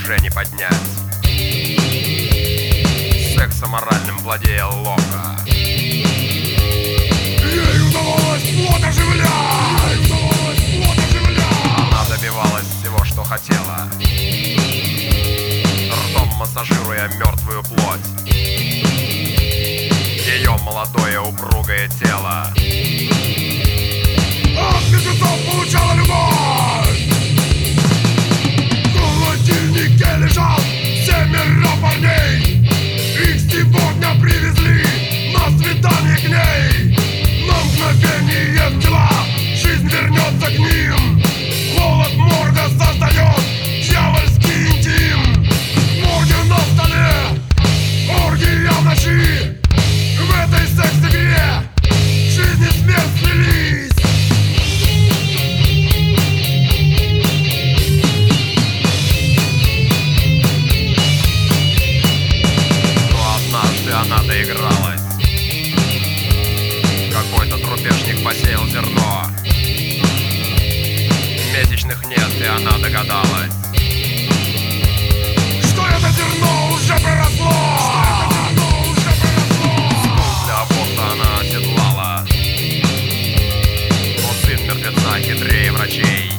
уже не поднять. Сексом моральным владея ловко. Ей удалось плод оживлять! Она добивалась всего, что хотела, ртом массажируя мертвую плоть. Ее молодое упругое тело От беглецов получала любовь! В холодильнике лежал 7 парней. Их сегодня привезли на свидание к ней. На мгновение два жизнь вернется к ним. Холод морга создает дьявольский интим. Морги на столе, оргия в ночи. В этой секс-игре жизнь и смерть слились. Она доигралась. Какой-то трупешник посеял зерно. Месячных нет, и она догадалась, Что это зерно уже проросло. Для аборта она оседлала. Но сын мертвеца хитрее врачей.